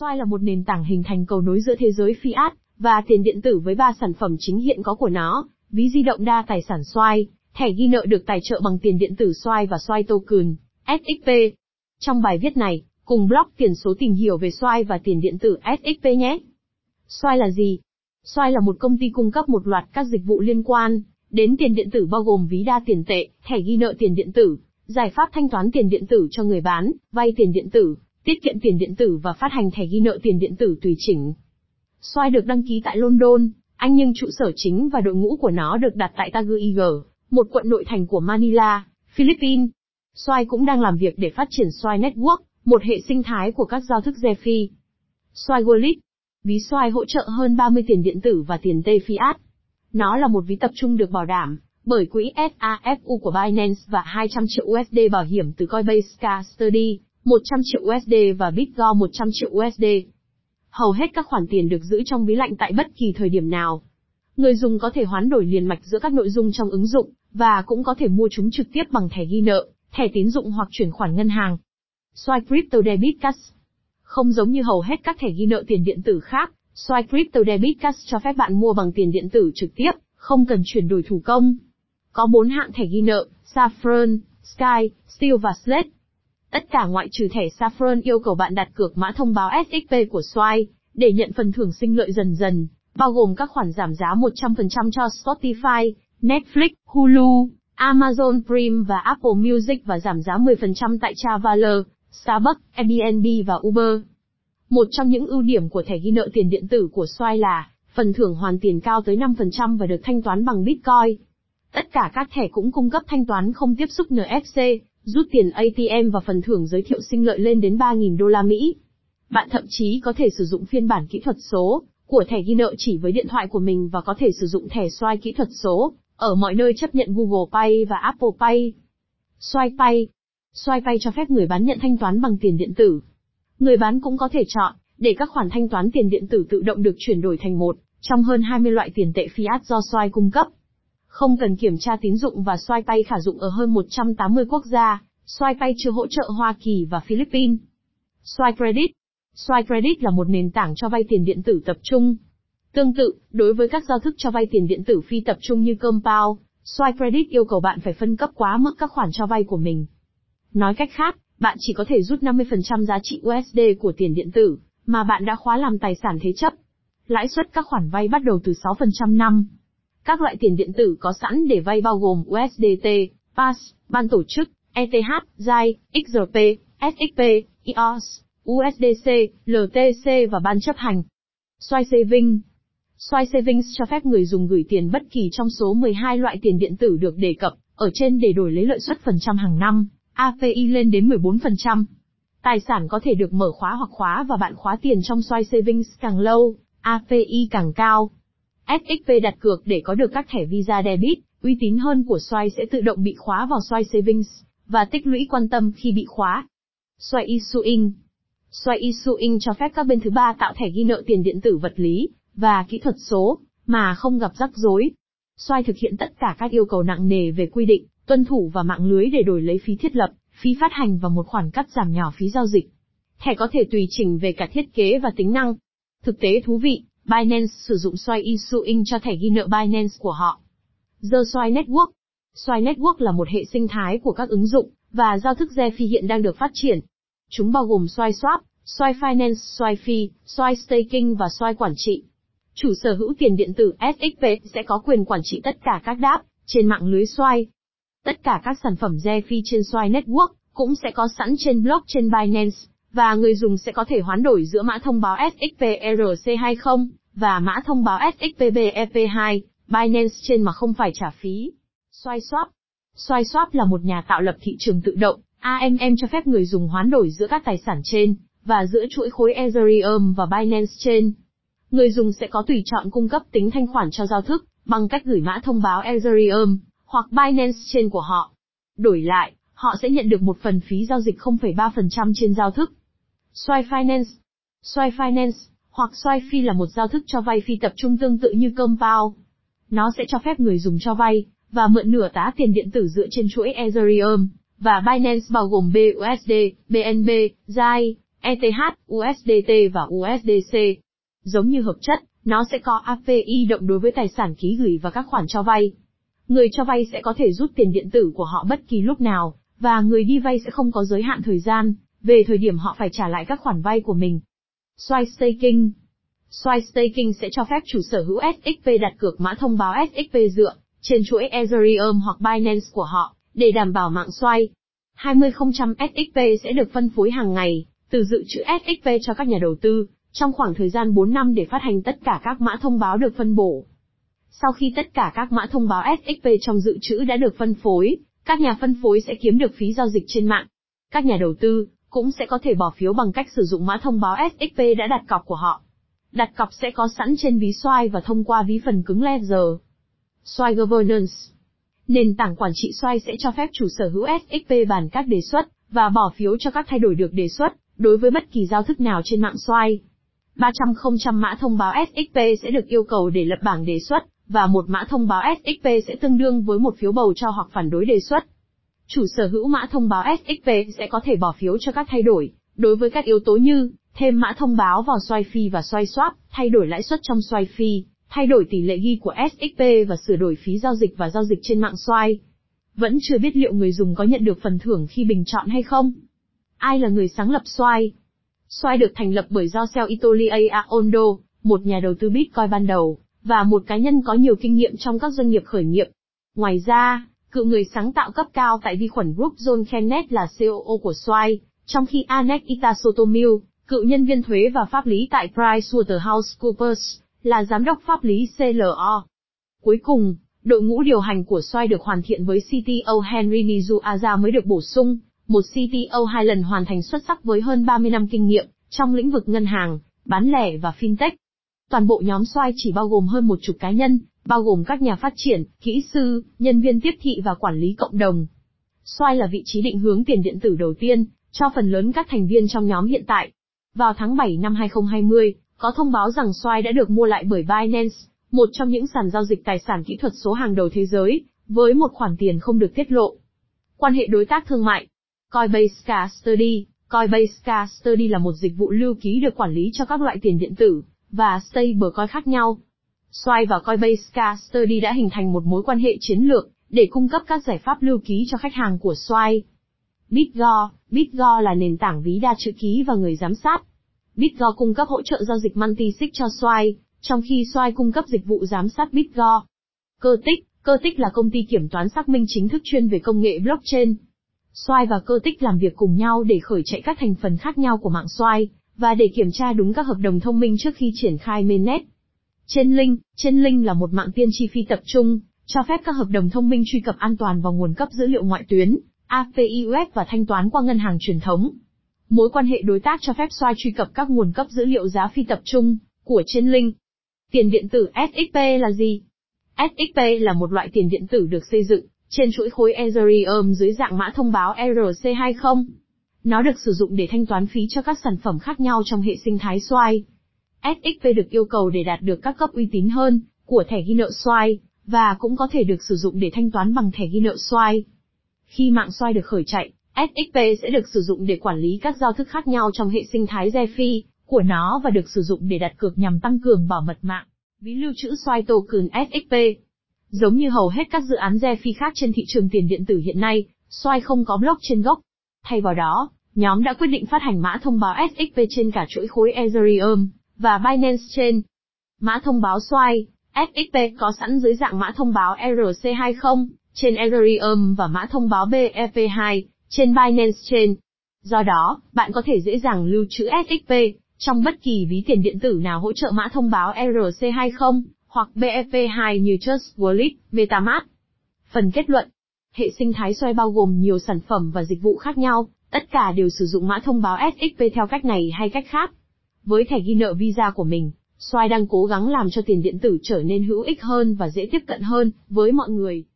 Xoay là một nền tảng hình thành cầu nối giữa thế giới fiat và tiền điện tử với 3 sản phẩm chính hiện có của nó: ví di động đa tài sản Xoay, thẻ ghi nợ được tài trợ bằng tiền điện tử Xoay và Xoay Token, SXP. Trong bài viết này, cùng blog Tiền số tìm hiểu về Xoay và tiền điện tử SXP nhé. Xoay là gì? Xoay là một công ty cung cấp một loạt các dịch vụ liên quan đến tiền điện tử bao gồm ví đa tiền tệ, thẻ ghi nợ tiền điện tử, giải pháp thanh toán tiền điện tử cho người bán, vay tiền điện tử, tiết kiệm tiền điện tử và phát hành thẻ ghi nợ tiền điện tử tùy chỉnh. Xoay được đăng ký tại London, Anh nhưng trụ sở chính và đội ngũ của nó được đặt tại Taguig, một quận nội thành của Manila, Philippines. Xoay cũng đang làm việc để phát triển Xoay Network, một hệ sinh thái của các giao thức DeFi. Xoay Wallet. Ví Xoay hỗ trợ hơn 30 tiền điện tử và tiền tệ fiat. Nó là một ví tập trung được bảo đảm bởi quỹ SAFU của Binance và 200 triệu USD bảo hiểm từ Coinbase Custody, 100 triệu USD và Bitgo 100 triệu USD. Hầu hết các khoản tiền được giữ trong ví lạnh tại bất kỳ thời điểm nào. Người dùng có thể hoán đổi liền mạch giữa các nội dung trong ứng dụng, và cũng có thể mua chúng trực tiếp bằng thẻ ghi nợ, thẻ tín dụng hoặc chuyển khoản ngân hàng. Xoay Crypto Debit Card. Không giống như hầu hết các thẻ ghi nợ tiền điện tử khác, Xoay Crypto Debit Card cho phép bạn mua bằng tiền điện tử trực tiếp, không cần chuyển đổi thủ công. Có 4 hạng thẻ ghi nợ: Saffron, Sky, Steel và Slate. Tất cả ngoại trừ thẻ Saffron yêu cầu bạn đặt cược mã thông báo SXP của Xoay để nhận phần thưởng sinh lợi dần dần, bao gồm các khoản giảm giá 100% cho Spotify, Netflix, Hulu, Amazon Prime và Apple Music và giảm giá 10% tại Traveler, Starbucks, Airbnb và Uber. Một trong những ưu điểm của thẻ ghi nợ tiền điện tử của Xoay là phần thưởng hoàn tiền cao tới 5% và được thanh toán bằng Bitcoin. Tất cả các thẻ cũng cung cấp thanh toán không tiếp xúc NFC, rút tiền ATM và phần thưởng giới thiệu sinh lợi lên đến 3.000 đô la Mỹ. Bạn thậm chí có thể sử dụng phiên bản kỹ thuật số của thẻ ghi nợ chỉ với điện thoại của mình và có thể sử dụng thẻ Xoay kỹ thuật số ở mọi nơi chấp nhận Google Pay và Apple Pay. Xoay Pay. Xoay Pay cho phép người bán nhận thanh toán bằng tiền điện tử. Người bán cũng có thể chọn để các khoản thanh toán tiền điện tử tự động được chuyển đổi thành một trong hơn 20 loại tiền tệ fiat do Xoay cung cấp. Không cần kiểm tra tín dụng và Xoay Pay khả dụng ở hơn 180 quốc gia. Xoay Pay chưa hỗ trợ Hoa Kỳ và Philippines. Xoay Credit. Xoay Credit là một nền tảng cho vay tiền điện tử tập trung. Tương tự, đối với các giao thức cho vay tiền điện tử phi tập trung như Compound, Xoay Credit yêu cầu bạn phải phân cấp quá mức các khoản cho vay của mình. Nói cách khác, bạn chỉ có thể rút 50% giá trị USD của tiền điện tử mà bạn đã khóa làm tài sản thế chấp. Lãi suất các khoản vay bắt đầu từ 6% năm. Các loại tiền điện tử có sẵn để vay bao gồm USDT, PAS, ban tổ chức, ETH, DAI, XRP, SXP, EOS, USDC, LTC và ban chấp hành. Xoay Savings. Xoay Savings cho phép người dùng gửi tiền bất kỳ trong số 12 loại tiền điện tử được đề cập ở trên để đổi lấy lợi suất phần trăm hàng năm, API lên đến 14%. Tài sản có thể được mở khóa hoặc khóa và bạn khóa tiền trong Xoay Savings càng lâu, API càng cao. SXP đặt cược để có được các thẻ Visa Debit uy tín hơn của Xoay sẽ tự động bị khóa vào Xoay Savings và tích lũy quan tâm khi bị khóa. Xoay Issuing. Xoay Issuing cho phép các bên thứ ba tạo thẻ ghi nợ tiền điện tử vật lý và kỹ thuật số mà không gặp rắc rối. Xoay thực hiện tất cả các yêu cầu nặng nề về quy định, tuân thủ và mạng lưới để đổi lấy phí thiết lập, phí phát hành và một khoản cắt giảm nhỏ phí giao dịch. Thẻ có thể tùy chỉnh về cả thiết kế và tính năng. Thực tế thú vị, Binance sử dụng Xoay Issuing cho thẻ ghi nợ Binance của họ. The Xoay Network. Xoay Network là một hệ sinh thái của các ứng dụng và giao thức DeFi hiện đang được phát triển. Chúng bao gồm Xoay Swap, Xoay Finance, Xoay Fee, Xoay Staking và Xoay Quản trị. Chủ sở hữu tiền điện tử SXP sẽ có quyền quản trị tất cả các dApp trên mạng lưới Xoay. Tất cả các sản phẩm DeFi trên Xoay Network cũng sẽ có sẵn trên blockchain Binance, và người dùng sẽ có thể hoán đổi giữa mã thông báo SXP ERC20 và mã thông báo SXP BEP2 Binance trên mà không phải trả phí. Xoay Swap. Xoay Swap là một nhà tạo lập thị trường tự động, AMM cho phép người dùng hoán đổi giữa các tài sản trên và giữa chuỗi khối Ethereum và Binance trên. Người dùng sẽ có tùy chọn cung cấp tính thanh khoản cho giao thức bằng cách gửi mã thông báo Ethereum hoặc Binance trên của họ. Đổi lại, họ sẽ nhận được một phần phí giao dịch 0,3% trên giao thức. Xoay Finance. Xoay Finance hoặc Xoay Fee là một giao thức cho vay phi tập trung tương tự như Compound. Nó sẽ cho phép người dùng cho vay và mượn nửa tá tiền điện tử dựa trên chuỗi Ethereum và Binance bao gồm BUSD, BNB, DAI, ETH, USDT và USDC. Giống như hợp chất, nó sẽ có API động đối với tài sản ký gửi và các khoản cho vay. Người cho vay sẽ có thể rút tiền điện tử của họ bất kỳ lúc nào, và người đi vay sẽ không có giới hạn thời gian về thời điểm họ phải trả lại các khoản vay của mình. Swipe Staking. Swipe Staking sẽ cho phép chủ sở hữu SXP đặt cược mã thông báo SXP dựa trên chuỗi Ethereum hoặc Binance của họ, để đảm bảo mạng xoay. 20% SXP sẽ được phân phối hàng ngày, từ dự trữ SXP cho các nhà đầu tư, trong khoảng thời gian 4 năm để phát hành tất cả các mã thông báo được phân bổ. Sau khi tất cả các mã thông báo SXP trong dự trữ đã được phân phối, các nhà phân phối sẽ kiếm được phí giao dịch trên mạng. Các nhà đầu tư cũng sẽ có thể bỏ phiếu bằng cách sử dụng mã thông báo SXP đã đặt cọc của họ. Đặt cọc sẽ có sẵn trên ví Swipe và thông qua ví phần cứng Ledger. Swipe Governance. Nền tảng quản trị Swipe sẽ cho phép chủ sở hữu SXP bàn các đề xuất và bỏ phiếu cho các thay đổi được đề xuất đối với bất kỳ giao thức nào trên mạng Swipe. 300 mã thông báo SXP sẽ được yêu cầu để lập bảng đề xuất, và một mã thông báo SXP sẽ tương đương với một phiếu bầu cho hoặc phản đối đề xuất. Chủ sở hữu mã thông báo SXP sẽ có thể bỏ phiếu cho các thay đổi đối với các yếu tố như thêm mã thông báo vào Swipe Fee và Swipe Swap, thay đổi lãi suất trong Swipe Fee, thay đổi tỷ lệ ghi của SXP và sửa đổi phí giao dịch và giao dịch trên mạng Swipe. Vẫn chưa biết liệu người dùng có nhận được phần thưởng khi bình chọn hay không. Ai là người sáng lập Swipe? Swipe được thành lập bởi José Itolia Aondo, một nhà đầu tư Bitcoin ban đầu, và một cá nhân có nhiều kinh nghiệm trong các doanh nghiệp khởi nghiệp. Ngoài ra, cựu người sáng tạo cấp cao tại vi khuẩn Group John Kenneth là COO của Swipe, trong khi Anek Itasotomiu, cựu nhân viên thuế và pháp lý tại PricewaterhouseCoopers, là giám đốc pháp lý CLO. Cuối cùng, đội ngũ điều hành của Swipe được hoàn thiện với CTO Henry Nizuaza mới được bổ sung, một CTO 2 lần hoàn thành xuất sắc với hơn 30 năm kinh nghiệm trong lĩnh vực ngân hàng, bán lẻ và fintech. Toàn bộ nhóm Swipe chỉ bao gồm hơn 10 cá nhân, bao gồm các nhà phát triển, kỹ sư, nhân viên tiếp thị và quản lý cộng đồng. Swipe là vị trí định hướng tiền điện tử đầu tiên cho phần lớn các thành viên trong nhóm hiện tại. Vào tháng 7 năm 2020, có thông báo rằng Swipe đã được mua lại bởi Binance, một trong những sàn giao dịch tài sản kỹ thuật số hàng đầu thế giới, với một khoản tiền không được tiết lộ. Quan hệ đối tác thương mại. Coinbase Custody. Coinbase Custody là một dịch vụ lưu ký được quản lý cho các loại tiền điện tử và stablecoin khác nhau. Swipe và Coinbase Custody đã hình thành một mối quan hệ chiến lược để cung cấp các giải pháp lưu ký cho khách hàng của Swipe. BitGo. BitGo là nền tảng ví đa chữ ký và người giám sát. BitGo cung cấp hỗ trợ giao dịch multi-sig cho Swipe, trong khi Swipe cung cấp dịch vụ giám sát BitGo. Curtic. Curtic là công ty kiểm toán xác minh chính thức chuyên về công nghệ blockchain. Swipe và Curtic làm việc cùng nhau để khởi chạy các thành phần khác nhau của mạng Swipe, và để kiểm tra đúng các hợp đồng thông minh trước khi triển khai mainnet. Chainlink. Chainlink là một mạng tiên tri phi tập trung, cho phép các hợp đồng thông minh truy cập an toàn vào nguồn cấp dữ liệu ngoại tuyến, API web và thanh toán qua ngân hàng truyền thống. Mối quan hệ đối tác cho phép Swipe truy cập các nguồn cấp dữ liệu giá phi tập trung của Chainlink. Tiền điện tử SXP là gì? SXP là một loại tiền điện tử được xây dựng trên chuỗi khối Ethereum dưới dạng mã thông báo ERC20. Nó được sử dụng để thanh toán phí cho các sản phẩm khác nhau trong hệ sinh thái Swipe. SXP được yêu cầu để đạt được các cấp uy tín hơn của thẻ ghi nợ Swipe, và cũng có thể được sử dụng để thanh toán bằng thẻ ghi nợ Swipe. Khi mạng Swipe được khởi chạy, SXP sẽ được sử dụng để quản lý các giao thức khác nhau trong hệ sinh thái DeFi của nó và được sử dụng để đặt cược nhằm tăng cường bảo mật mạng. Ví lưu trữ Swipe token SXP. Giống như hầu hết các dự án DeFi khác trên thị trường tiền điện tử hiện nay, Swipe không có blockchain gốc. Thay vào đó, nhóm đã quyết định phát hành mã thông báo SXP trên cả chuỗi khối Ethereum và Binance Chain. Mã thông báo Swipe SXP có sẵn dưới dạng mã thông báo ERC20 trên Ethereum và mã thông báo BEP2 trên Binance Chain. Do đó, bạn có thể dễ dàng lưu trữ SXP trong bất kỳ ví tiền điện tử nào hỗ trợ mã thông báo ERC20 hoặc BEP2 như Trust Wallet, MetaMask. Phần kết luận. Hệ sinh thái Swipe bao gồm nhiều sản phẩm và dịch vụ khác nhau, tất cả đều sử dụng mã thông báo SXP theo cách này hay cách khác. Với thẻ ghi nợ Visa của mình, Swipe đang cố gắng làm cho tiền điện tử trở nên hữu ích hơn và dễ tiếp cận hơn với mọi người.